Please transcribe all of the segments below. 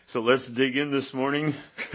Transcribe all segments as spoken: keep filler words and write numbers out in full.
So let's dig in this morning.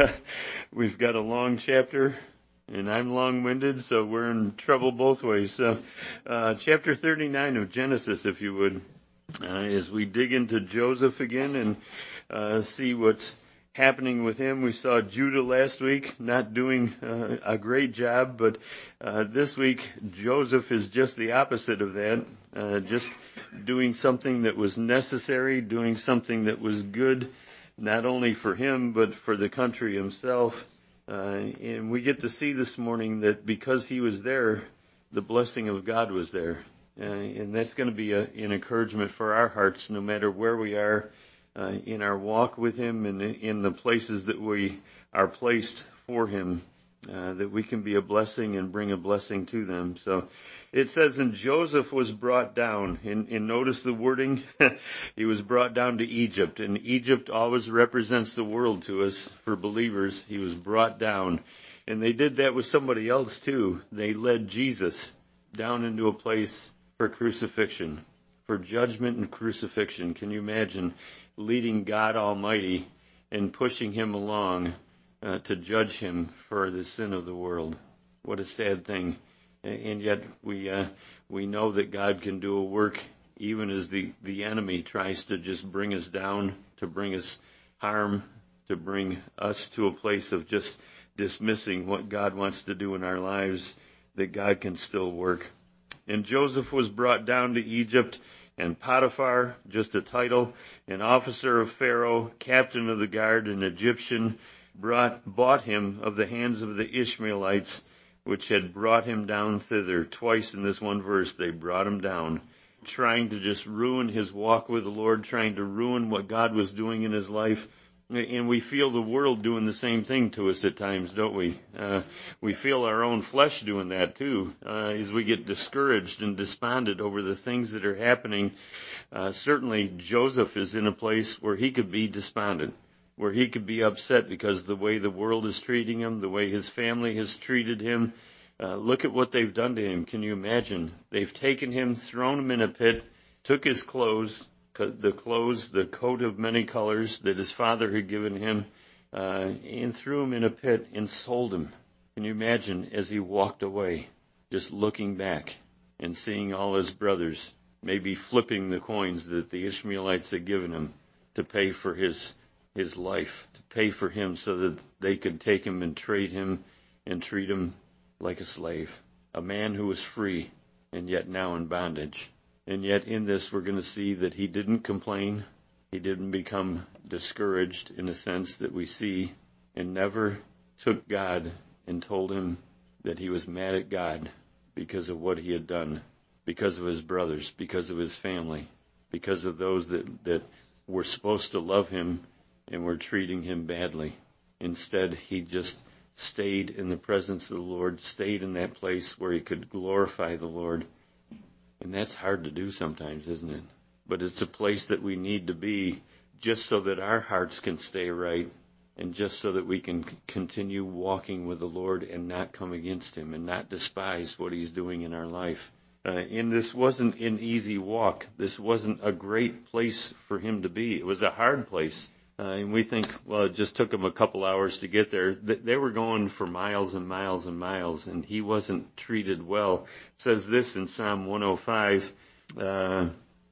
We've got a long chapter, and I'm long-winded, so we're in trouble both ways. So, uh, chapter thirty-nine of Genesis, if you would, uh, as we dig into Joseph again and uh, see what's happening with him. We saw Judah last week, not doing uh, a great job, but uh, this week Joseph is just the opposite of that, uh, just doing something that was necessary, doing something that was good, not only for him, but for the country himself. Uh, and we get to see this morning that because he was there, the blessing of God was there. Uh, and that's going to be a, an encouragement for our hearts, no matter where we are uh, in our walk with him and in the places that we are placed for him, uh, that we can be a blessing and bring a blessing to them. So it says, and Joseph was brought down, and, and notice the wording, he was brought down to Egypt, and Egypt always represents the world to us for believers. He was brought down, and they did that with somebody else too. They led Jesus down into a place for crucifixion, for judgment and crucifixion. Can you imagine leading God Almighty and pushing him along uh, to judge him for the sin of the world? What a sad thing. And yet we uh, we know that God can do a work even as the, the enemy tries to just bring us down, to bring us harm, to bring us to a place of just dismissing what God wants to do in our lives, that God can still work. And Joseph was brought down to Egypt, and Potiphar, just a title, an officer of Pharaoh, captain of the guard, an Egyptian, brought bought him of the hands of the Ishmaelites, which had brought him down thither. Twice in this one verse, they brought him down, trying to just ruin his walk with the Lord, trying to ruin what God was doing in his life. And we feel the world doing the same thing to us at times, don't we? Uh, we feel our own flesh doing that too, uh, as we get discouraged and despondent over the things that are happening. Uh, certainly Joseph is in a place where he could be despondent, where he could be upset because of the way the world is treating him, the way his family has treated him. Uh, look at what they've done to him. Can you imagine? They've taken him, thrown him in a pit, took his clothes, the clothes, the coat of many colors that his father had given him, uh, and threw him in a pit and sold him. Can you imagine as he walked away, just looking back and seeing all his brothers, maybe flipping the coins that the Ishmaelites had given him to pay for his his life, to pay for him so that they could take him and trade him and treat him like a slave, a man who was free and yet now in bondage. And yet in this we're going to see that he didn't complain, he didn't become discouraged in a sense that we see, and never took God and told him that he was mad at God because of what he had done, because of his brothers, because of his family, because of those that, that were supposed to love him and were treating him badly. Instead, he just stayed in the presence of the Lord, stayed in that place where he could glorify the Lord. And that's hard to do sometimes, isn't it? But it's a place that we need to be just so that our hearts can stay right and just so that we can continue walking with the Lord and not come against him and not despise what he's doing in our life. Uh, and this wasn't an easy walk. This wasn't a great place for him to be. It was a hard place. Uh, and we think, well, it just took him a couple hours to get there. They were going for miles and miles and miles, and he wasn't treated well. It says this in Psalm one oh five. Uh,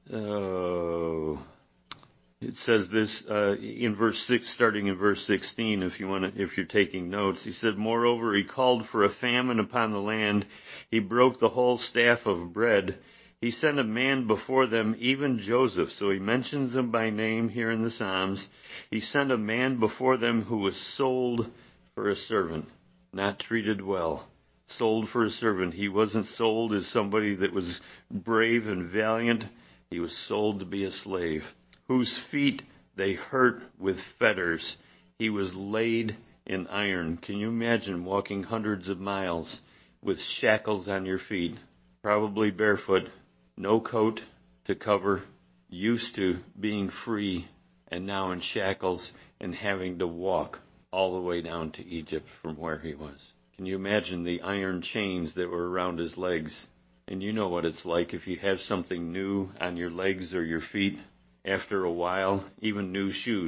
oh, it says this uh, in verse six, starting in verse sixteen. If you want to, if you're taking notes, he said, "Moreover, he called for a famine upon the land. He broke the whole staff of bread. He sent a man before them, even Joseph." So he mentions him by name here in the Psalms. He sent a man before them who was sold for a servant, not treated well. Sold for a servant. He wasn't sold as somebody that was brave and valiant. He was sold to be a slave, whose feet they hurt with fetters. He was laid in iron. Can you imagine walking hundreds of miles with shackles on your feet, probably barefoot, no coat to cover, used to being free, and now in shackles and having to walk all the way down to Egypt from where he was. Can you imagine the iron chains that were around his legs? And you know what it's like if you have something new on your legs or your feet. After a while, even new shoes,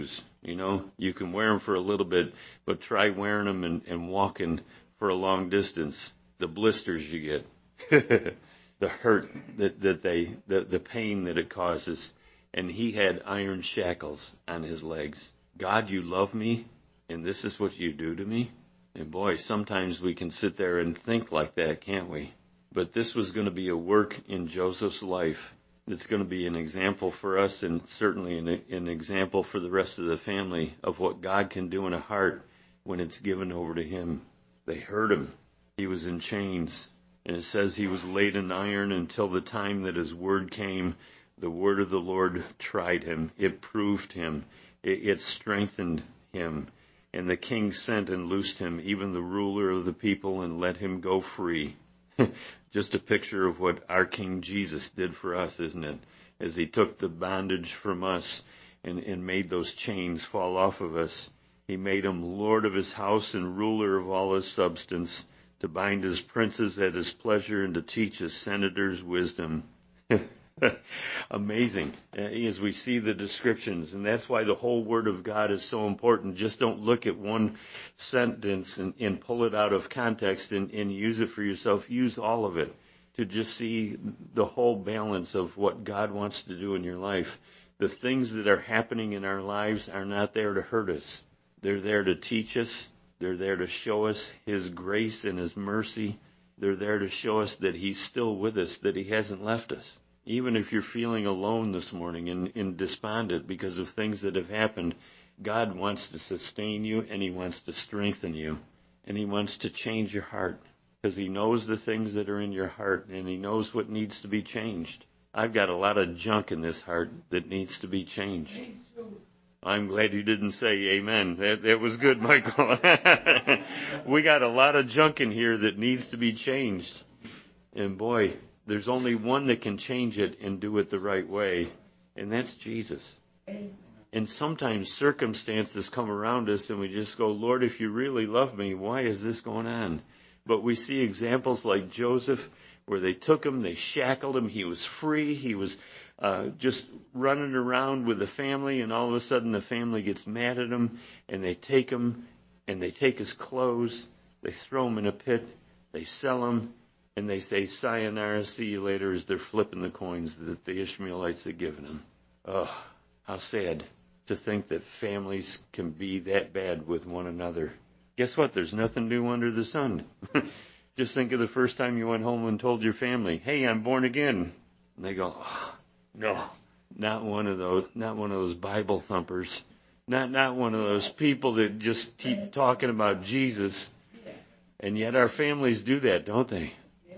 You know, you can wear them for a little bit, but try wearing them and, and walking for a long distance. The blisters you get, the hurt that, that they, the, the pain that it causes. And he had iron shackles on his legs. God, you love me, and this is what you do to me? And boy, sometimes we can sit there and think like that, can't we? But this was going to be a work in Joseph's life. It's going to be an example for us, and certainly an, an example for the rest of the family of what God can do in a heart when it's given over to him. They hurt him. He was in chains. And it says he was laid in iron until the time that his word came. The word of the Lord tried him. It proved him. It, it strengthened him. And the king sent and loosed him, even the ruler of the people, and let him go free. Just a picture of what our King Jesus did for us, isn't it? As he took the bondage from us and, and made those chains fall off of us. He made him Lord of his house and ruler of all his substance, to bind his princes at his pleasure and to teach his senators wisdom. Amazing as we see the descriptions, and that's why the whole Word of God is so important. Just don't look at one sentence and, and pull it out of context and, and use it for yourself. Use all of it to just see the whole balance of what God wants to do in your life. The things that are happening in our lives are not there to hurt us. They're there to teach us. They're there to show us His grace and His mercy. They're there to show us that He's still with us, that He hasn't left us. Even if you're feeling alone this morning and, and despondent because of things that have happened, God wants to sustain you, and He wants to strengthen you, and He wants to change your heart, because He knows the things that are in your heart, and He knows what needs to be changed. I've got a lot of junk in this heart that needs to be changed. I'm glad you didn't say amen. That, that was good, Michael. We got a lot of junk in here that needs to be changed. And boy, there's only one that can change it and do it the right way, and that's Jesus. And sometimes circumstances come around us and we just go, Lord, if you really love me, why is this going on? But we see examples like Joseph, where they took him, they shackled him, he was free, he was uh, just running around with the family, and all of a sudden the family gets mad at him, and they take him, and they take his clothes, they throw him in a pit, they sell him, and they say, sayonara, see you later, as they're flipping the coins that the Ishmaelites had given them. Oh, how sad to think that families can be that bad with one another. Guess what? There's nothing new under the sun. Just think of the first time you went home and told your family, hey, I'm born again. And they go, oh, no, not one of those, not one of those Bible thumpers. Not, not one of those people that just keep talking about Jesus. And yet our families do that, don't they?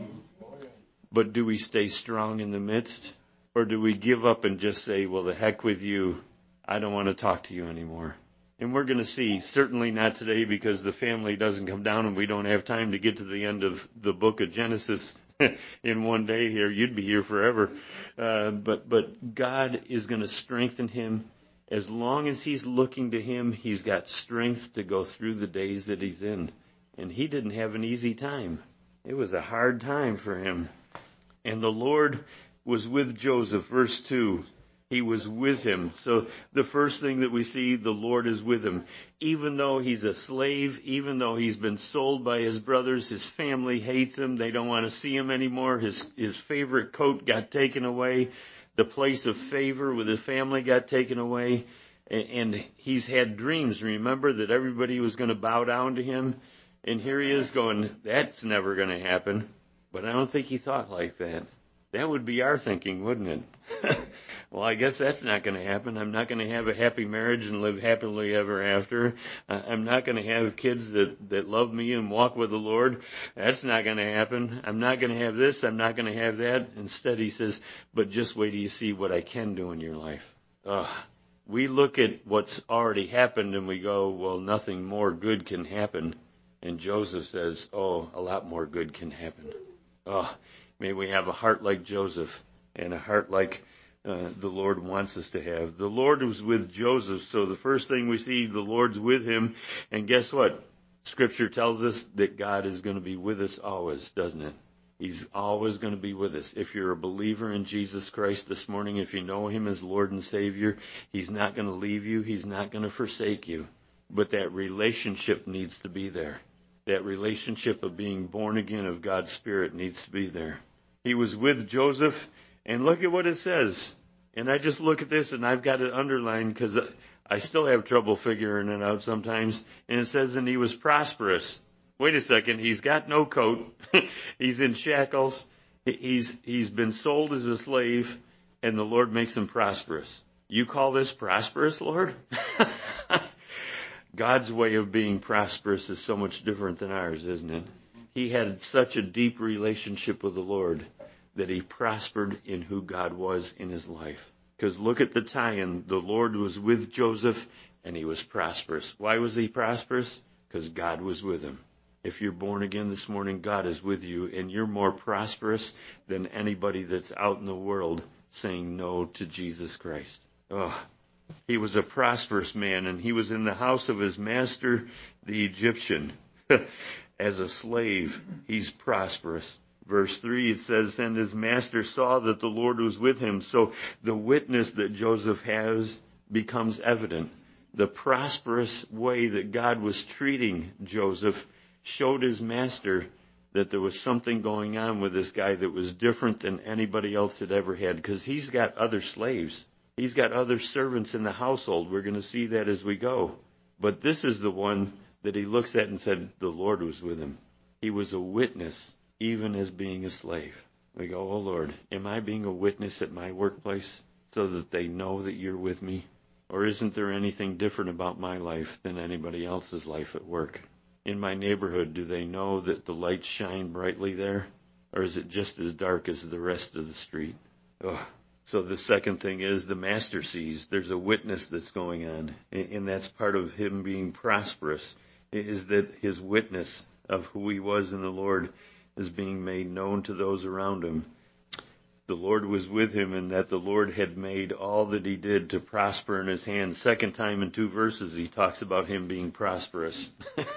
But do we stay strong in the midst? Or do we give up and just say, well, the heck with you. I don't want to talk to you anymore. And we're going to see, certainly not today, because the family doesn't come down and we don't have time to get to the end of the book of Genesis in one day here. You'd be here forever. Uh, but, but God is going to strengthen him. As long as he's looking to him, he's got strength to go through the days that he's in. And he didn't have an easy time. It was a hard time for him. And the Lord was with Joseph, verse two. He was with him. So the first thing that we see, the Lord is with him. Even though he's a slave, even though he's been sold by his brothers, his family hates him. They don't want to see him anymore. His, his favorite coat got taken away. The place of favor with his family got taken away. And, and he's had dreams, remember, that everybody was going to bow down to him. And here he is going, that's never going to happen. But I don't think he thought like that. That would be our thinking, wouldn't it? Well, I guess that's not going to happen. I'm not going to have a happy marriage and live happily ever after. Uh, I'm not going to have kids that, that love me and walk with the Lord. That's not going to happen. I'm not going to have this. I'm not going to have that. Instead, he says, but just wait till you see what I can do in your life. Uh, we look at what's already happened and we go, well, nothing more good can happen. And Joseph says, oh, a lot more good can happen. Oh, may we have a heart like Joseph and a heart like Uh, the Lord wants us to have. The Lord was with Joseph, so the first thing we see, the Lord's with him. And guess what? Scripture tells us that God is going to be with us always, doesn't it? He's always going to be with us. If you're a believer in Jesus Christ this morning, if you know him as Lord and Savior, he's not going to leave you. He's not going to forsake you. But that relationship needs to be there. That relationship of being born again of God's Spirit needs to be there. He was with Joseph, and look at what it says. And I just look at this, and I've got it underlined because I still have trouble figuring it out sometimes. And it says, and he was prosperous. Wait a second, he's got no coat. He's in shackles. He's he's been sold as a slave, and the Lord makes him prosperous. You call this prosperous, Lord? God's way of being prosperous is so much different than ours, isn't it? He had such a deep relationship with the Lord that he prospered in who God was in his life. Because look at the tie-in. The Lord was with Joseph, and he was prosperous. Why was he prosperous? Because God was with him. If you're born again this morning, God is with you, and you're more prosperous than anybody that's out in the world saying no to Jesus Christ. Oh, he was a prosperous man, and he was in the house of his master, the Egyptian. As a slave, he's prosperous. Verse three, it says, and his master saw that the Lord was with him. So the witness that Joseph has becomes evident. The prosperous way that God was treating Joseph showed his master that there was something going on with this guy that was different than anybody else had ever had, because he's got other slaves. He's got other servants in the household. We're going to see that as we go. But this is the one that he looks at and said, the Lord was with him. He was a witness, even as being a slave. We go, oh Lord, am I being a witness at my workplace so that they know that you're with me? Or isn't there anything different about my life than anybody else's life at work? In my neighborhood, do they know that the lights shine brightly there? Or is it just as dark as the rest of the street? Oh. So the second thing is the master sees. There's a witness that's going on. And that's part of him being prosperous, is that his witness of who he was in the Lord is being made known to those around him. The Lord was with him, and that the Lord had made all that he did to prosper in his hand. Second time in two verses, he talks about him being prosperous.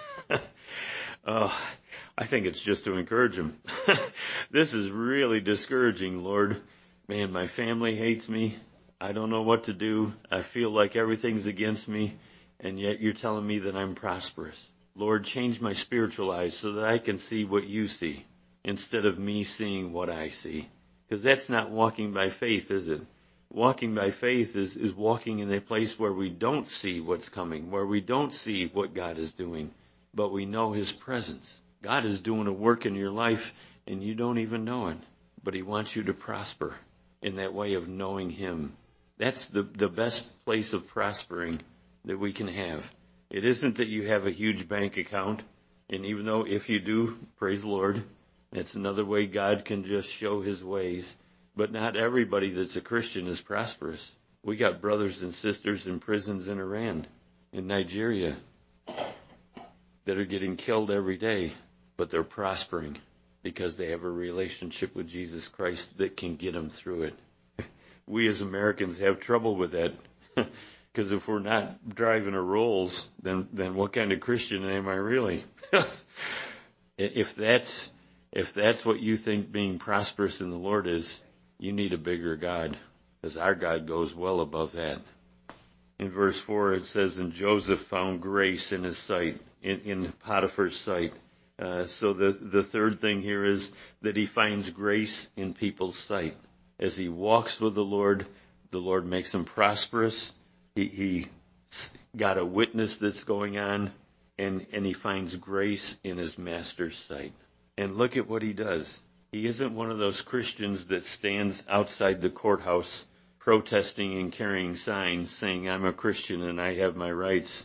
Oh, I think it's just to encourage him. This is really discouraging, Lord. Man, my family hates me. I don't know what to do. I feel like everything's against me, and yet you're telling me that I'm prosperous. Lord, change my spiritual eyes so that I can see what you see instead of me seeing what I see. Because that's not walking by faith, is it? Walking by faith is, is walking in a place where we don't see what's coming, where we don't see what God is doing, but we know his presence. God is doing a work in your life, and you don't even know it, but he wants you to prosper in that way of knowing him. That's the, the best place of prospering that we can have. It isn't that you have a huge bank account, and even though if you do, praise the Lord, that's another way God can just show his ways. But not everybody that's a Christian is prosperous. We got brothers and sisters in prisons in Iran, in Nigeria, that are getting killed every day, but they're prospering because they have a relationship with Jesus Christ that can get them through it. We as Americans have trouble with that. Because if we're not driving a Rolls, then then what kind of Christian am I really? If that's if that's what you think being prosperous in the Lord is, you need a bigger God, because our God goes well above that. In verse four, it says, and Joseph found grace in his sight, in, in Potiphar's sight. Uh, so the, the third thing here is that he finds grace in people's sight. As he walks with the Lord, the Lord makes him prosperous. He, he got a witness that's going on, and, and he finds grace in his master's sight. And look at what he does. He isn't one of those Christians that stands outside the courthouse protesting and carrying signs saying, I'm a Christian and I have my rights.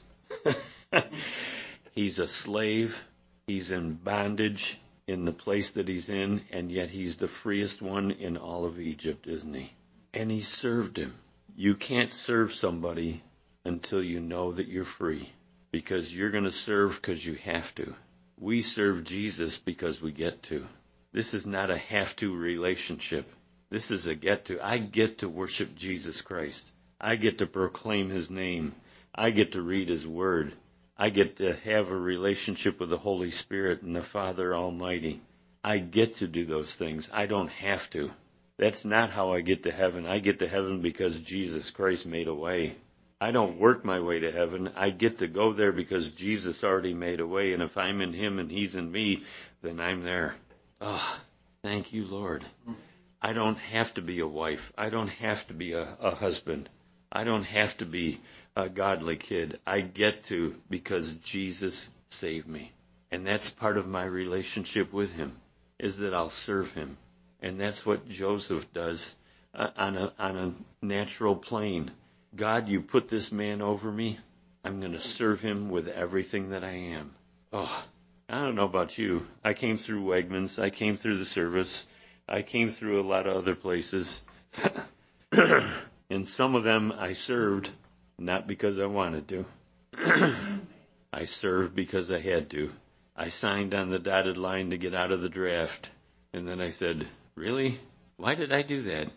He's a slave. He's in bondage in the place that he's in, and yet he's the freest one in all of Egypt, isn't he? And he served him. You can't serve somebody until you know that you're free, because you're going to serve because you have to. We serve Jesus because we get to. This is not a have-to relationship. This is a get-to. I get to worship Jesus Christ. I get to proclaim his name. I get to read his word. I get to have a relationship with the Holy Spirit and the Father Almighty. I get to do those things. I don't have to. That's not how I get to heaven. I get to heaven because Jesus Christ made a way. I don't work my way to heaven. I get to go there because Jesus already made a way. And if I'm in him and he's in me, then I'm there. Oh, thank you, Lord. I don't have to be a wife. I don't have to be a, a husband. I don't have to be a godly kid. I get to because Jesus saved me. And that's part of my relationship with him, is that I'll serve him. And that's what Joseph does uh, on a on a natural plane. God, you put this man over me. I'm going to serve him with everything that I am. Oh, I don't know about you. I came through Wegmans. I came through the service. I came through a lot of other places. And some of them I served not because I wanted to. I served because I had to. I signed on the dotted line to get out of the draft. And then I said, really? Why did I do that?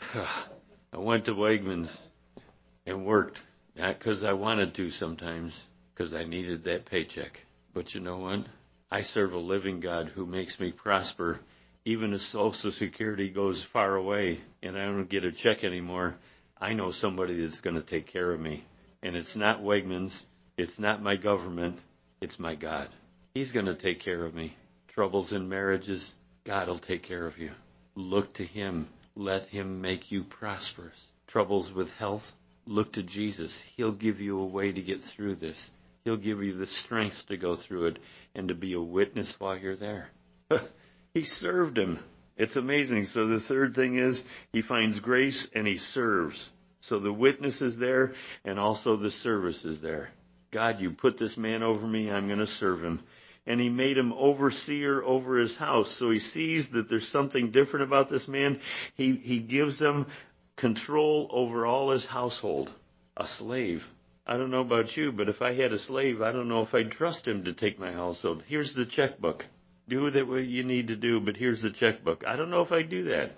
I went to Wegmans and worked. Not because I wanted to sometimes, because I needed that paycheck. But you know what? I serve a living God who makes me prosper. Even if Social Security goes far away and I don't get a check anymore, I know somebody that's going to take care of me. And it's not Wegmans. It's not my government. It's my God. He's going to take care of me. Troubles in marriages, God will take care of you. Look to him. Let him make you prosperous. Troubles with health, look to Jesus. He'll give you a way to get through this. He'll give you the strength to go through it and to be a witness while you're there. He served him. It's amazing. So the third thing is he finds grace and he serves. So the witness is there and also the service is there. God, you put this man over me. I'm going to serve him. And he made him overseer over his house. So he sees that there's something different about this man. He, he gives him control over all his household. A slave. I don't know about you, but if I had a slave, I don't know if I'd trust him to take my household. Here's the checkbook. Do that what you need to do, but here's the checkbook. I don't know if I'd do that.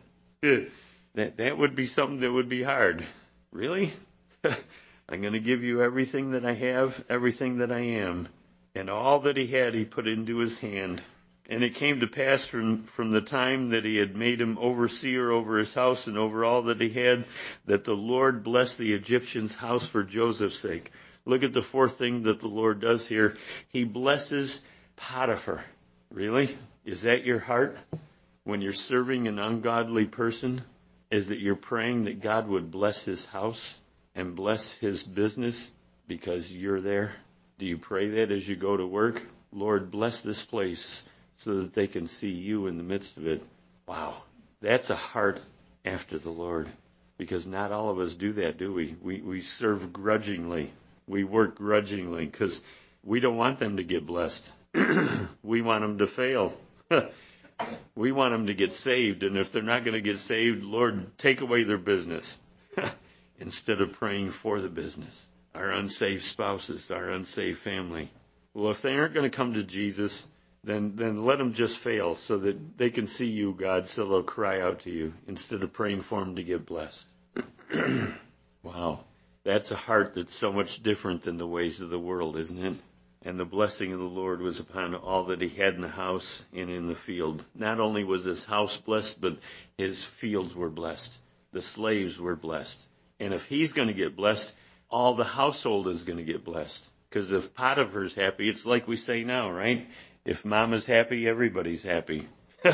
That that would be something that would be hard. Really? I'm going to give you everything that I have, everything that I am. And all that he had, he put into his hand. And it came to pass from, from the time that he had made him overseer over his house and over all that he had, that the Lord blessed the Egyptian's house for Joseph's sake. Look at the fourth thing that the Lord does here. He blesses Potiphar. Really? Is that your heart when you're serving an ungodly person? Is that you're praying that God would bless his house and bless his business because you're there? Do you pray that as you go to work? Lord, bless this place so that they can see you in the midst of it. Wow. That's a heart after the Lord. Because not all of us do that, do we? We, we serve grudgingly. We work grudgingly because we don't want them to get blessed. We want them to fail. We want them to get saved. And if they're not going to get saved, Lord, take away their business instead of praying for the business. Our unsaved spouses, our unsaved family. Well, if they aren't going to come to Jesus, then then let them just fail so that they can see you, God, so they'll cry out to you instead of praying for them to get blessed. Wow. That's a heart that's so much different than the ways of the world, isn't it? And the blessing of the Lord was upon all that he had in the house and in the field. Not only was his house blessed, but his fields were blessed. The slaves were blessed. And if he's going to get blessed, all the household is going to get blessed. Because if Potiphar's happy, it's like we say now, right? If mama's happy, everybody's happy.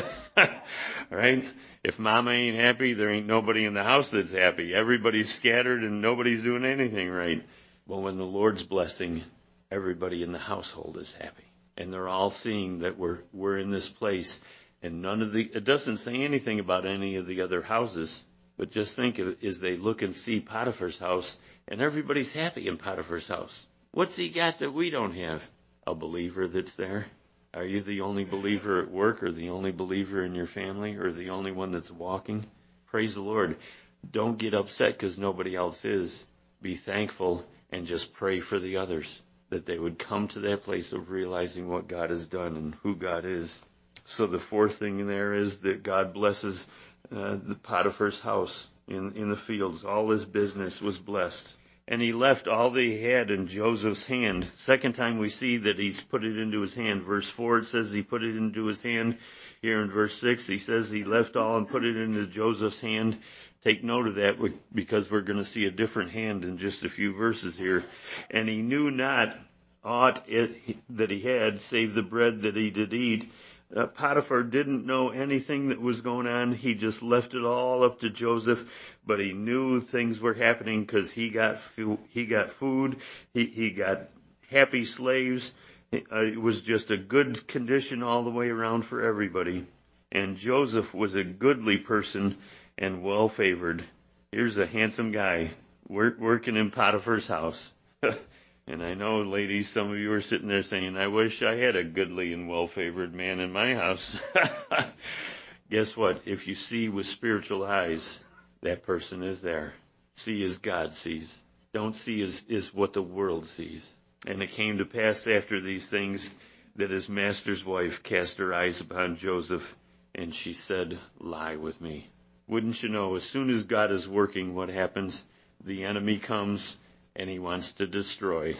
Right? If mama ain't happy, there ain't nobody in the house that's happy. Everybody's scattered and nobody's doing anything right. Well, when the Lord's blessing, everybody in the household is happy. And they're all seeing that we're we're in this place. And none of the, it doesn't say anything about any of the other houses. But just think of it as they look and see Potiphar's house, and everybody's happy in Potiphar's house. What's he got that we don't have? A believer that's there. Are you the only believer at work, or the only believer in your family, or the only one that's walking? Praise the Lord. Don't get upset because nobody else is. Be thankful and just pray for the others, that they would come to that place of realizing what God has done and who God is. So the fourth thing there is that God blesses uh, the Potiphar's house in, in the fields. All his business was blessed. And he left all that he had in Joseph's hand. Second time we see that he's put it into his hand. Verse four, it says he put it into his hand. Here in verse six, he says he left all and put it into Joseph's hand. Take note of that because we're going to see a different hand in just a few verses here. And he knew not aught it, that he had, save the bread that he did eat. Uh, Potiphar didn't know anything that was going on. He just left it all up to Joseph, but he knew things were happening because he got fu- he got food, he he got happy slaves. Uh, it was just a good condition all the way around for everybody. And Joseph was a goodly person and well favored. Here's a handsome guy work, working in Potiphar's house. And I know, ladies, some of you are sitting there saying, I wish I had a goodly and well-favored man in my house. Guess what? If you see with spiritual eyes, that person is there. See as God sees. Don't see as is what the world sees. And it came to pass after these things that his master's wife cast her eyes upon Joseph, and she said, lie with me. Wouldn't you know, as soon as God is working, what happens? The enemy comes, and he wants to destroy.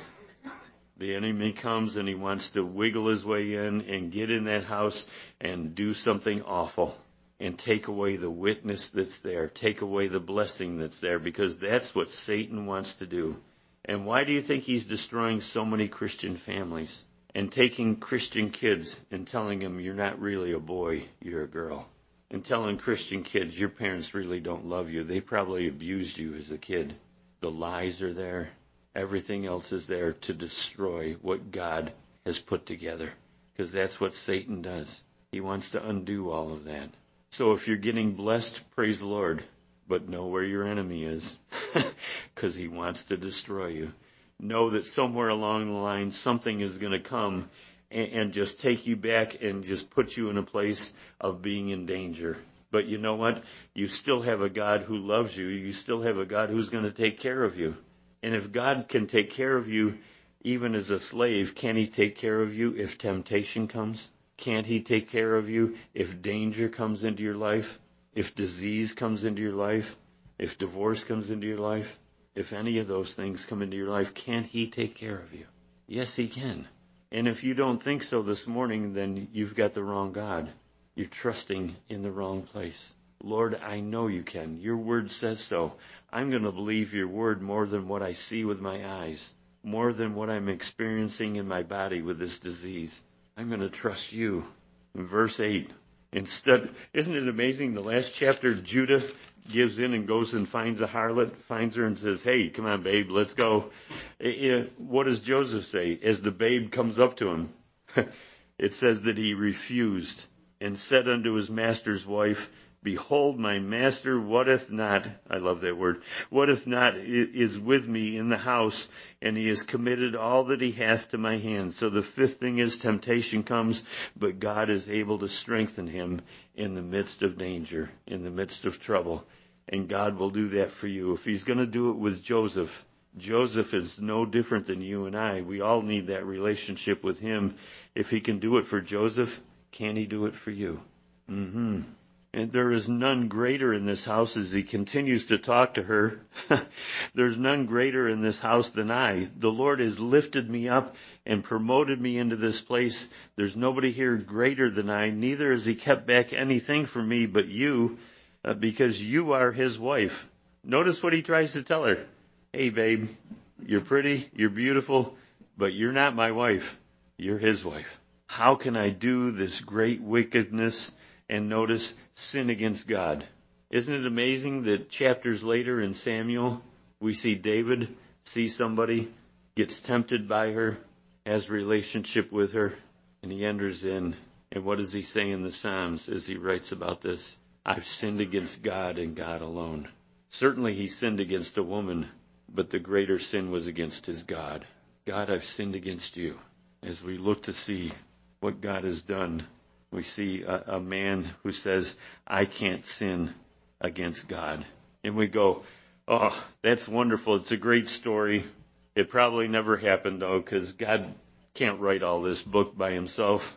The enemy comes and he wants to wiggle his way in and get in that house and do something awful and take away the witness that's there, take away the blessing that's there, because that's what Satan wants to do. And why do you think he's destroying so many Christian families and taking Christian kids and telling them you're not really a boy, you're a girl? And telling Christian kids your parents really don't love you. They probably abused you as a kid. The lies are there. Everything else is there to destroy what God has put together. Because that's what Satan does. He wants to undo all of that. So if you're getting blessed, praise the Lord. But know where your enemy is. Because he wants to destroy you. Know that somewhere along the line something is going to come and, and just take you back and just put you in a place of being in danger. But you know what? You still have a God who loves you. You still have a God who's going to take care of you. And if God can take care of you even as a slave, can he take care of you if temptation comes? Can't he take care of you if danger comes into your life? If disease comes into your life? If divorce comes into your life? If any of those things come into your life, can't he take care of you? Yes, he can. And if you don't think so this morning, then you've got the wrong God. You're trusting in the wrong place. Lord, I know you can. Your word says so. I'm going to believe your word more than what I see with my eyes, more than what I'm experiencing in my body with this disease. I'm going to trust you. In verse eight, instead, isn't it amazing? The last chapter, Judah gives in and goes and finds a harlot, finds her and says, hey, come on, babe, let's go. What does Joseph say as the babe comes up to him? It says that he refused and said unto his master's wife, behold, my master wotteth not, I love that word, wotteth not is with me in the house, and he has committed all that he hath to my hand. So the fifth thing is temptation comes, but God is able to strengthen him in the midst of danger, in the midst of trouble. And God will do that for you. If he's going to do it with Joseph, Joseph is no different than you and I. We all need that relationship with him. If he can do it for Joseph, can he do it for you? Mm-hmm. And there is none greater in this house, as he continues to talk to her. There's none greater in this house than I. The Lord has lifted me up and promoted me into this place. There's nobody here greater than I. Neither has he kept back anything from me but you, uh, because you are his wife. Notice what he tries to tell her. Hey, babe, you're pretty, you're beautiful, but you're not my wife. You're his wife. How can I do this great wickedness? And notice, sin against God. Isn't it amazing that chapters later in Samuel, we see David see somebody, gets tempted by her, has a relationship with her, and he enters in. And what does he say in the Psalms as he writes about this? I've sinned against God and God alone. Certainly he sinned against a woman, but the greater sin was against his God. God, I've sinned against you. As we look to see what God has done, we see a, a man who says, I can't sin against God. And we go, oh, that's wonderful. It's a great story. It probably never happened, though, because God can't write all this book by himself.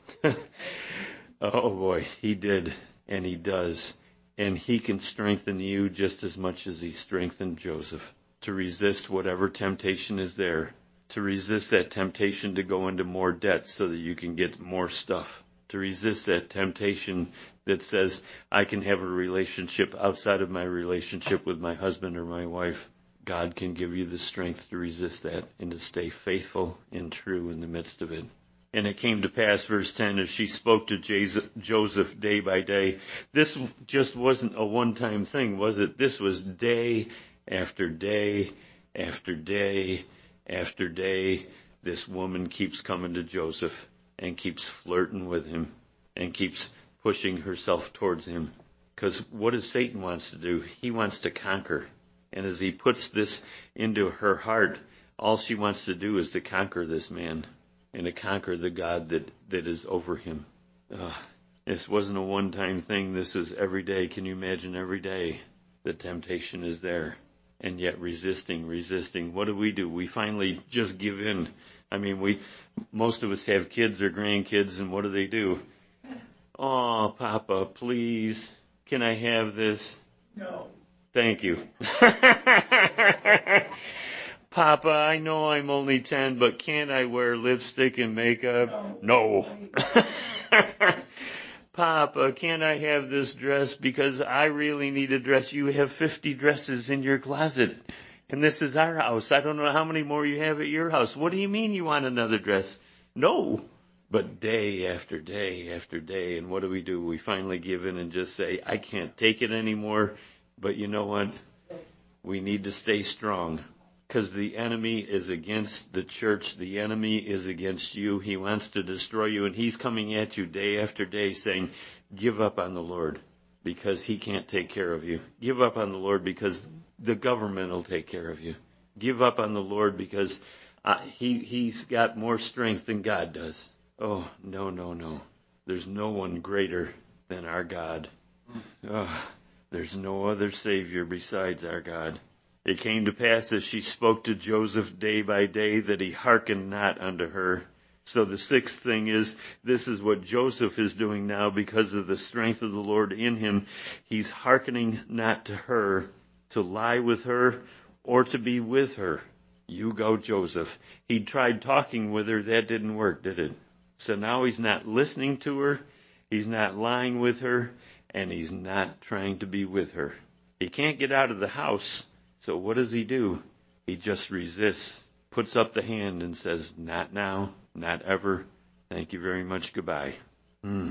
Oh, boy, he did, and he does. And he can strengthen you just as much as he strengthened Joseph. to resist whatever temptation is there, to resist that temptation to go into more debt so that you can get more stuff, to resist that temptation that says I can have a relationship outside of my relationship with my husband or my wife. God can give you the strength to resist that and to stay faithful and true in the midst of it. And it came to pass, verse ten, as she spoke to Joseph day by day. This just wasn't a one-time thing, was it? This was day after day after day after day. This woman keeps coming to Joseph and keeps flirting with him and keeps pushing herself towards him. Because what does Satan wants to do? He wants to conquer. And as he puts this into her heart, all she wants to do is to conquer this man and to conquer the God that, that is over him. Uh, this wasn't a one-time thing. This is every day. Can you imagine every day the temptation is there? And yet resisting, resisting. What do we do? We finally just give in. I mean, we most of us have kids or grandkids, and what do they do? Oh, Papa, please, can I have this? No. Thank you. Papa, I know I'm only ten, but can't I wear lipstick and makeup? No. no. Papa, can't I have this dress because I really need a dress? You have fifty dresses in your closet, and this is our house. I don't know how many more you have at your house. What do you mean you want another dress? No. But day after day after day, and what do we do? We finally give in and just say, I can't take it anymore. But you know what? We need to stay strong. Because the enemy is against the church. The enemy is against you. He wants to destroy you. And he's coming at you day after day saying, give up on the Lord because he can't take care of you. Give up on the Lord because the government will take care of you. Give up on the Lord because uh, he, he's got more strength than God does. Oh, no, no, no. There's no one greater than our God. Oh, there's no other Savior besides our God. It came to pass as she spoke to Joseph day by day that he hearkened not unto her. So the sixth thing is, this is what Joseph is doing now because of the strength of the Lord in him. He's hearkening not to her, to lie with her, or to be with her. You go, Joseph. He tried talking with her. That didn't work, did it? So now he's not listening to her. He's not lying with her. And he's not trying to be with her. He can't get out of the house. So what does he do? He just resists, puts up the hand and says, not now, not ever. Thank you very much. Goodbye. Hmm.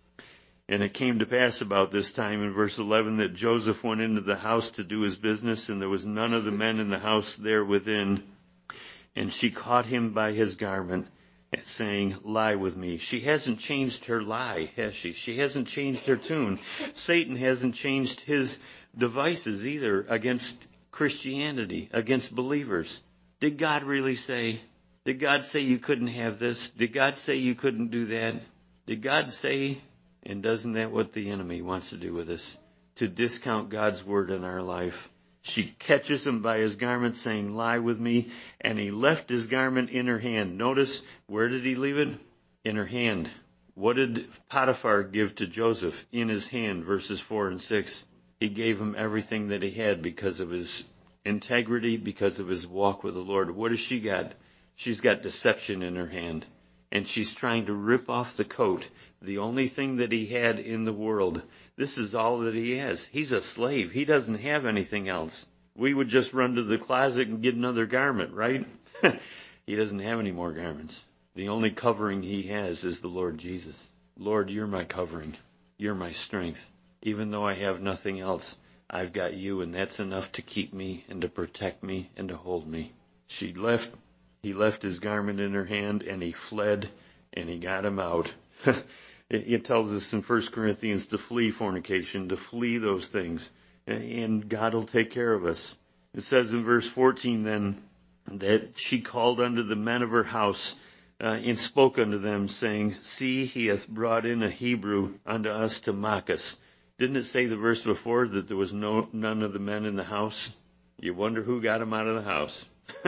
And it came to pass about this time in verse eleven that Joseph went into the house to do his business, and there was none of the men in the house there within. And she caught him by his garment, saying, lie with me. She hasn't changed her lie, has she? She hasn't changed her tune. Satan hasn't changed his devices either against Christianity, against believers. Did God really say? Did God say you couldn't have this? Did God say you couldn't do that? Did God say? And doesn't that what the enemy wants to do with us? To discount God's word in our life. She catches him by his garment saying, lie with me. And he left his garment in her hand. Notice, where did he leave it? In her hand. What did Potiphar give to Joseph? In his hand, verses four and six. He gave him everything that he had because of his integrity, because of his walk with the Lord. What has she got? She's got deception in her hand. And she's trying to rip off the coat, the only thing that he had in the world. This is all that he has. He's a slave. He doesn't have anything else. We would just run to the closet and get another garment, right? He doesn't have any more garments. The only covering he has is the Lord Jesus. Lord, you're my covering. You're my strength. Even though I have nothing else, I've got you, and that's enough to keep me and to protect me and to hold me. She left, he left his garment in her hand, and he fled, and he got him out. it, it tells us in First Corinthians to flee fornication, to flee those things, and God will take care of us. It says in verse fourteen then that she called unto the men of her house, Uh, and spoke unto them, saying, see, he hath brought in a Hebrew unto us to mock us. Didn't it say the verse before that there was no none of the men in the house? You wonder who got him out of the house.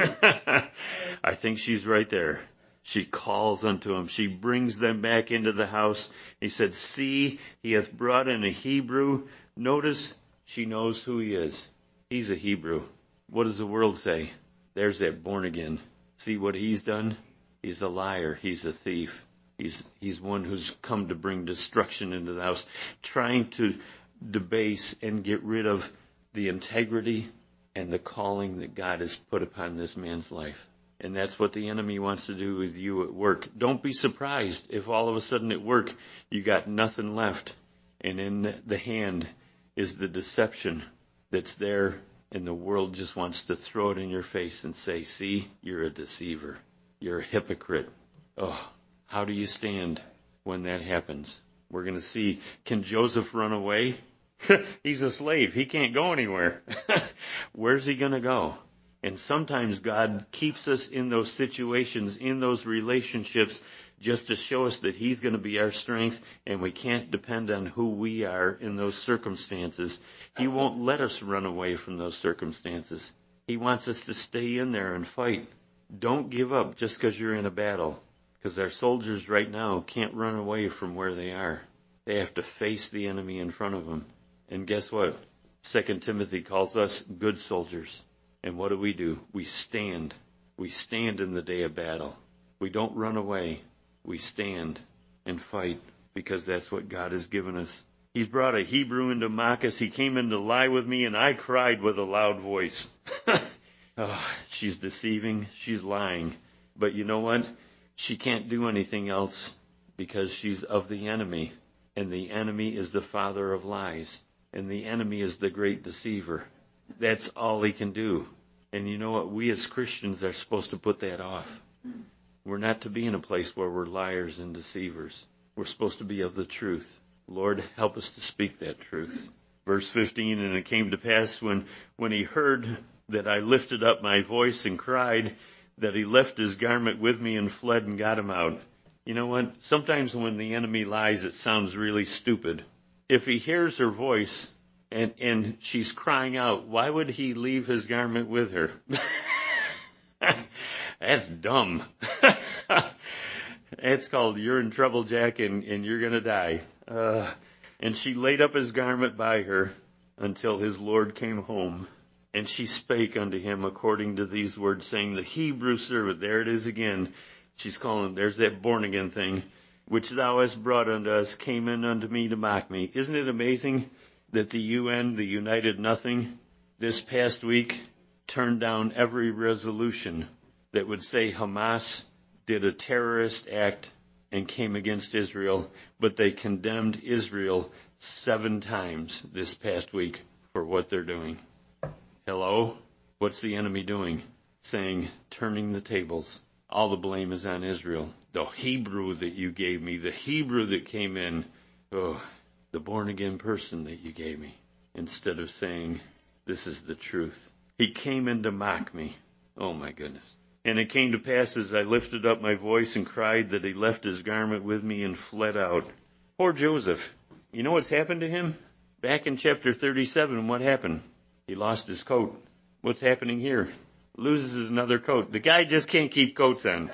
I think she's right there. She calls unto him. She brings them back into the house. He said, see, he hath brought in a Hebrew. Notice she knows who he is. He's a Hebrew. What does the world say? There's that born again. See what he's done? He's a liar. He's a thief. He's he's one who's come to bring destruction into the house, trying to debase and get rid of the integrity and the calling that God has put upon this man's life. And that's what the enemy wants to do with you at work. Don't be surprised if all of a sudden at work you got nothing left. And in the hand is the deception that's there, and the world just wants to throw it in your face and say, see, you're a deceiver. You're a hypocrite. Oh, how do you stand when that happens? We're going to see, can Joseph run away? He's a slave. He can't go anywhere. Where's he going to go? And sometimes God keeps us in those situations, in those relationships, just to show us that he's going to be our strength, and we can't depend on who we are in those circumstances. He won't let us run away from those circumstances. He wants us to stay in there and fight. Don't give up just because you're in a battle, because our soldiers right now can't run away from where they are. They have to face the enemy in front of them. And guess what? Second Timothy calls us good soldiers. And what do we do? We stand. We stand in the day of battle. We don't run away. We stand and fight, because that's what God has given us. He's brought a Hebrew in to mock us. He came in to lie with me, and I cried with a loud voice. Oh, she's deceiving. She's lying. But you know what? She can't do anything else, because she's of the enemy. And the enemy is the father of lies. And the enemy is the great deceiver. That's all he can do. And you know what? We as Christians are supposed to put that off. We're not to be in a place where we're liars and deceivers. We're supposed to be of the truth. Lord, help us to speak that truth. Verse fifteen, and it came to pass when, when he heard that I lifted up my voice and cried, that he left his garment with me and fled and got him out. You know what? Sometimes when the enemy lies, it sounds really stupid. If he hears her voice and, and she's crying out, why would he leave his garment with her? That's dumb. It's called you're in trouble, Jack, and, and you're going to die. Uh, and she laid up his garment by her until his Lord came home. And she spake unto him according to these words, saying, the Hebrew servant, there it is again. She's calling, there's that born again thing, which thou hast brought unto us, came in unto me to mock me. Isn't it amazing that the U N, the United Nothing, this past week turned down every resolution that would say Hamas did a terrorist act and came against Israel, but they condemned Israel seven times this past week for what they're doing. Hello? What's the enemy doing? Saying, turning the tables. All the blame is on Israel. The Hebrew that you gave me, the Hebrew that came in, oh, the born-again person that you gave me, instead of saying, this is the truth. He came in to mock me. Oh, my goodness. And it came to pass as I lifted up my voice and cried that he left his garment with me and fled out. Poor Joseph. You know what's happened to him? Back in chapter thirty-seven, what happened? He lost his coat. What's happening here? Loses another coat. The guy just can't keep coats on.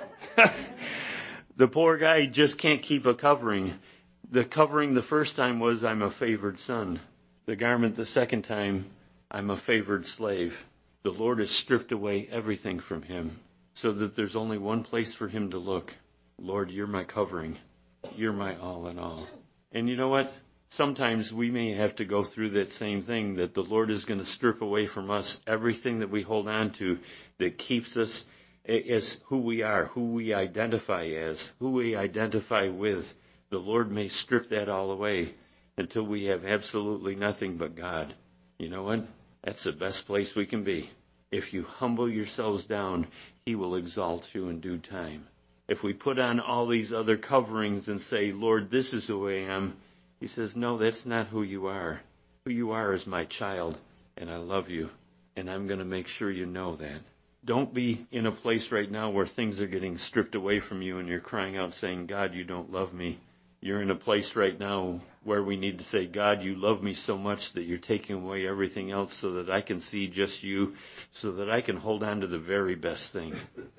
The poor guy just can't keep a covering. The covering the first time was, I'm a favored son. The garment the second time, I'm a favored slave. The Lord has stripped away everything from him so that there's only one place for him to look. Lord, you're my covering. You're my all in all. And you know what? Sometimes we may have to go through that same thing, that the Lord is going to strip away from us everything that we hold on to that keeps us as who we are, who we identify as, who we identify with. The Lord may strip that all away until we have absolutely nothing but God. You know what? That's the best place we can be. If you humble yourselves down, he will exalt you in due time. If we put on all these other coverings and say, Lord, this is who I am, he says, no, that's not who you are. Who you are is my child, and I love you, and I'm going to make sure you know that. Don't be in a place right now where things are getting stripped away from you and you're crying out saying, God, you don't love me. You're in a place right now where we need to say, God, you love me so much that you're taking away everything else so that I can see just you, so that I can hold on to the very best thing.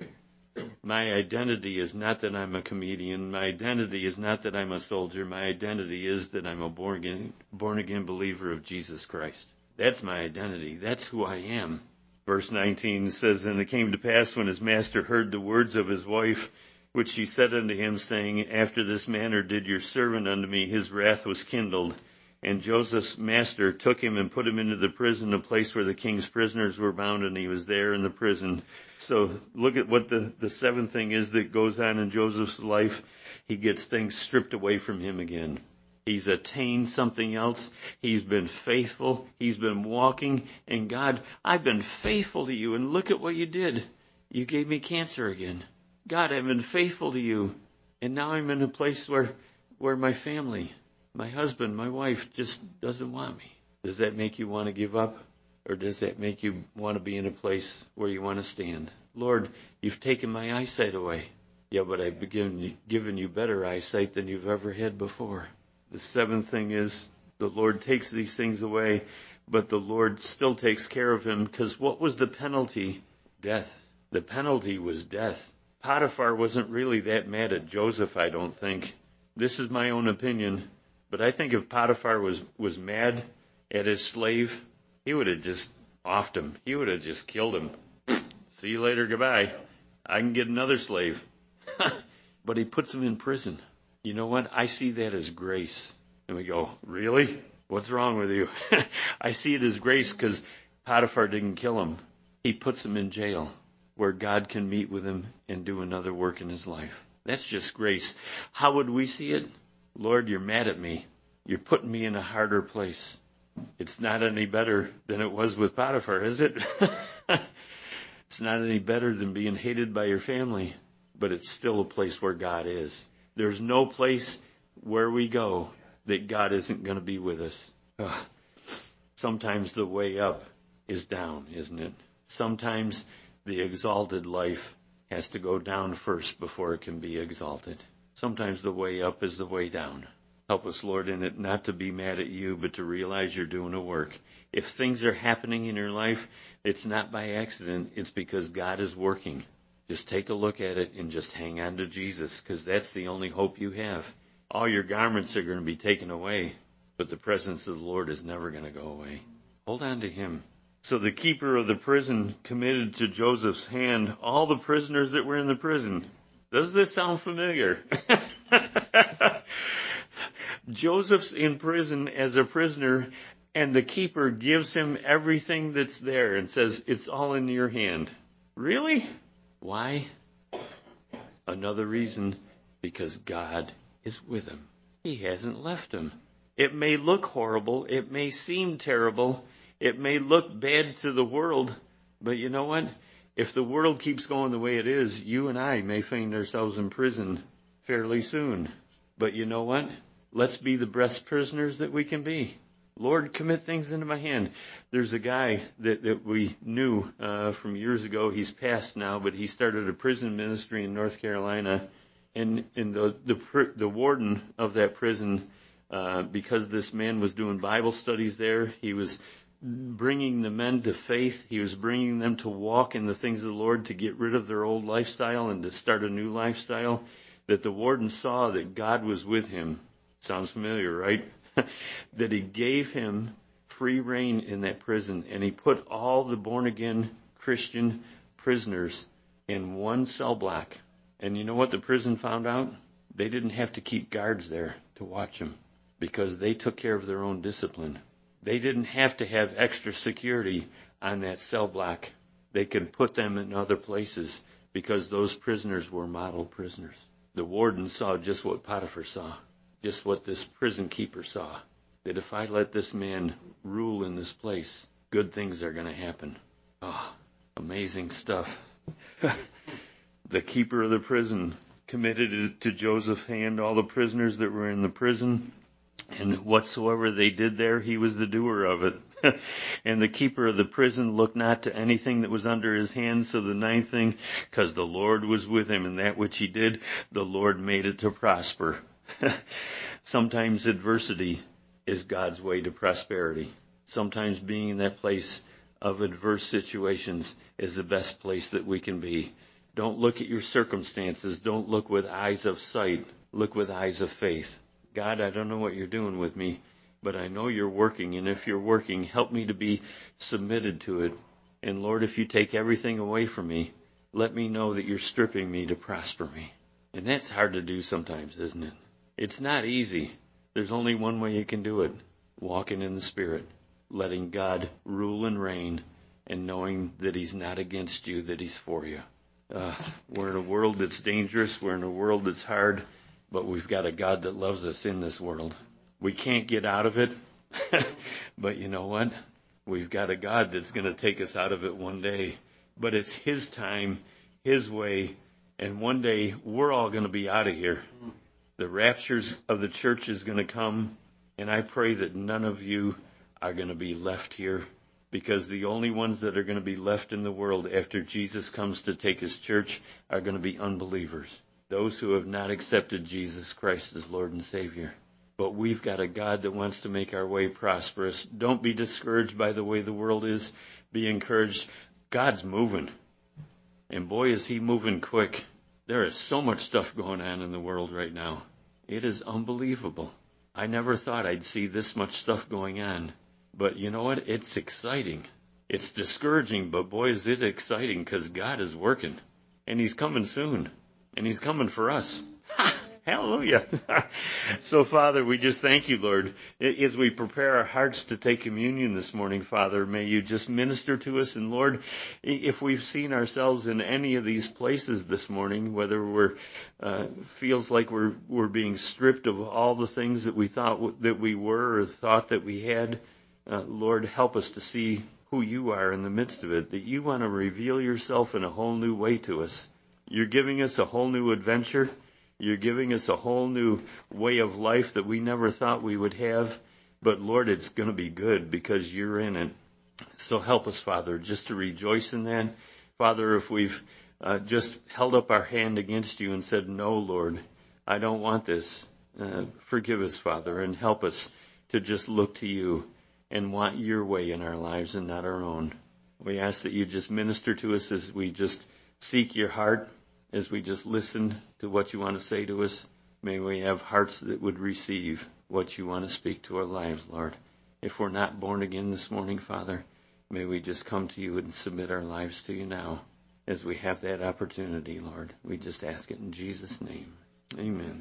My identity is not that I'm a comedian. My identity is not that I'm a soldier. My identity is that I'm a born again, born again believer of Jesus Christ. That's my identity. That's who I am. Verse nineteen says, And it came to pass when his master heard the words of his wife, which she said unto him, saying, After this manner did your servant unto me, his wrath was kindled. And Joseph's master took him and put him into the prison, a place where the king's prisoners were bound, and he was there in the prison. So look at what the, the seventh thing is that goes on in Joseph's life. He gets things stripped away from him again. He's attained something else. He's been faithful. He's been walking. And God, I've been faithful to you, and look at what you did. You gave me cancer again. God, I've been faithful to you. And now I'm in a place where, where my family, my husband, my wife just doesn't want me. Does that make you want to give up? Or does that make you want to be in a place where you want to stand? Lord, you've taken my eyesight away. Yeah, but I've given, given you better eyesight than you've ever had before. The seventh thing is the Lord takes these things away, but the Lord still takes care of him, because what was the penalty? Death. The penalty was death. Potiphar wasn't really that mad at Joseph, I don't think. This is my own opinion. But I think if Potiphar was, was mad at his slave, he would have just offed him. He would have just killed him. See you later, goodbye. I can get another slave. But he puts him in prison. You know what? I see that as grace. And we go, really? What's wrong with you? I see it as grace because Potiphar didn't kill him. He puts him in jail where God can meet with him and do another work in his life. That's just grace. How would we see it? Lord, you're mad at me. You're putting me in a harder place. It's not any better than it was with Potiphar, is it? It's not any better than being hated by your family, but it's still a place where God is. There's no place where we go that God isn't going to be with us. Ugh. Sometimes the way up is down, isn't it? Sometimes the exalted life has to go down first before it can be exalted. Sometimes the way up is the way down. Help us, Lord, in it not to be mad at you, but to realize you're doing a work. If things are happening in your life, it's not by accident. It's because God is working. Just take a look at it and just hang on to Jesus, because that's the only hope you have. All your garments are going to be taken away, but the presence of the Lord is never going to go away. Hold on to him. So the keeper of the prison committed to Joseph's hand all the prisoners that were in the prison. Does this sound familiar? Joseph's in prison as a prisoner, and the keeper gives him everything that's there and says, it's all in your hand. Really? Why? Another reason, because God is with him. He hasn't left him. It may look horrible. It may seem terrible. It may look bad to the world. But you know what? If the world keeps going the way it is, you and I may find ourselves in prison fairly soon. But you know what? Let's be the best prisoners that we can be. Lord, commit things into my hand. There's a guy that, that we knew uh, from years ago. He's passed now, but he started a prison ministry in North Carolina. And, and the, the the warden of that prison, uh, because this man was doing Bible studies there, he was bringing the men to faith. He was bringing them to walk in the things of the Lord, to get rid of their old lifestyle and to start a new lifestyle. That the warden saw that God was with him. Sounds familiar, right? That he gave him free reign in that prison, and he put all the born-again Christian prisoners in one cell block. And you know what the prison found out? They didn't have to keep guards there to watch them, because they took care of their own discipline. They didn't have to have extra security on that cell block. They could put them in other places because those prisoners were model prisoners. The warden saw just what Potiphar saw. Just what this prison keeper saw, that if I let this man rule in this place, good things are going to happen. Oh, amazing stuff. The keeper of the prison committed to Joseph's hand all the prisoners that were in the prison, and whatsoever they did there, he was the doer of it. And the keeper of the prison looked not to anything that was under his hand. So the ninth thing, because the Lord was with him, and that which he did, the Lord made it to prosper. Sometimes adversity is God's way to prosperity. Sometimes being in that place of adverse situations is the best place that we can be. Don't look at your circumstances. Don't look with eyes of sight. Look with eyes of faith. God, I don't know what you're doing with me, but I know you're working. And if you're working, help me to be submitted to it And Lord, if you take everything away from me, let me know that you're stripping me to prosper me. And that's hard to do sometimes, isn't it? It's not easy. There's only one way you can do it. Walking in the Spirit, letting God rule and reign, and knowing that he's not against you, that he's for you. Uh, we're in a world that's dangerous. We're in a world that's hard, but we've got a God that loves us in this world. We can't get out of it, but you know what? We've got a God that's going to take us out of it one day. But it's his time, his way, and one day we're all going to be out of here. The raptures of the church is going to come, and I pray that none of you are going to be left here, because the only ones that are going to be left in the world after Jesus comes to take his church are going to be unbelievers, those who have not accepted Jesus Christ as Lord and Savior. But we've got a God that wants to make our way prosperous. Don't be discouraged by the way the world is. Be encouraged. God's moving. And boy, is he moving quick. There is so much stuff going on in the world right now. It is unbelievable. I never thought I'd see this much stuff going on. But you know what? It's exciting. It's discouraging, but boy, is it exciting, because God is working. And he's coming soon. And he's coming for us. Hallelujah. So, Father, we just thank you, Lord. As we prepare our hearts to take communion this morning, Father, may you just minister to us. And, Lord, if we've seen ourselves in any of these places this morning, whether we're uh, feels like we're we're being stripped of all the things that we thought that we were or thought that we had, uh, Lord, help us to see who you are in the midst of it, that you want to reveal yourself in a whole new way to us. You're giving us a whole new adventure. You're giving us a whole new way of life that we never thought we would have. But, Lord, it's going to be good because you're in it. So help us, Father, just to rejoice in that. Father, if we've uh, just held up our hand against you and said, no, Lord, I don't want this, uh, forgive us, Father, and help us to just look to you and want your way in our lives and not our own. We ask that you just minister to us as we just seek your heart. As we just listen to what you want to say to us, may we have hearts that would receive what you want to speak to our lives, Lord. If we're not born again this morning, Father, may we just come to you and submit our lives to you now as we have that opportunity, Lord. We just ask it in Jesus' name. Amen.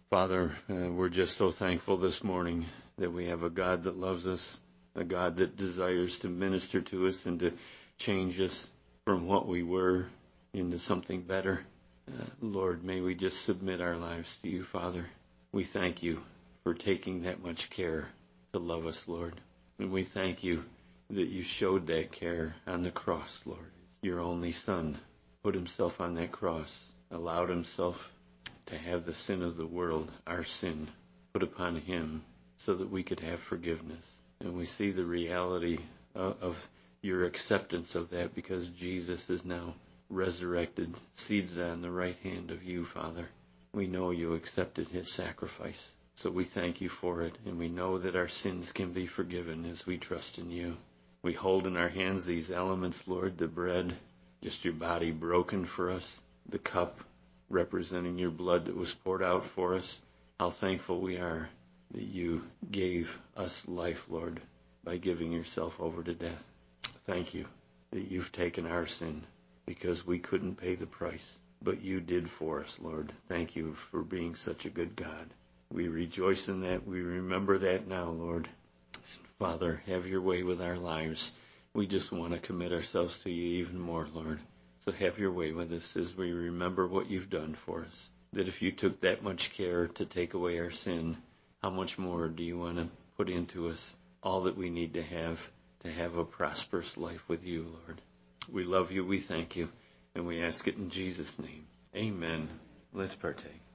Father, uh, we're just so thankful this morning that we have a God that loves us, a God that desires to minister to us and to change us from what we were into something better. Uh, Lord, may we just submit our lives to you, Father. We thank you for taking that much care to love us, Lord. And we thank you that you showed that care on the cross, Lord. Your only Son put himself on that cross, allowed himself to have the sin of the world, our sin, put upon him so that we could have forgiveness. And we see the reality of, of your acceptance of that because Jesus is now resurrected, seated on the right hand of you, Father. We know you accepted his sacrifice. So we thank you for it, and we know that our sins can be forgiven as we trust in you. We hold in our hands these elements, Lord, the bread, just your body broken for us, the cup representing your blood that was poured out for us. How thankful we are that you gave us life, Lord, by giving yourself over to death. Thank you that you've taken our sin because we couldn't pay the price, but you did for us, Lord. Thank you for being such a good God. We rejoice in that. We remember that now, Lord. And Father, have your way with our lives. We just want to commit ourselves to you even more, Lord. So have your way with us as we remember what you've done for us. That if you took that much care to take away our sin, how much more do you want to put into us all that we need to have to have a prosperous life with you, Lord. We love you, we thank you, and we ask it in Jesus' name. Amen. Let's partake.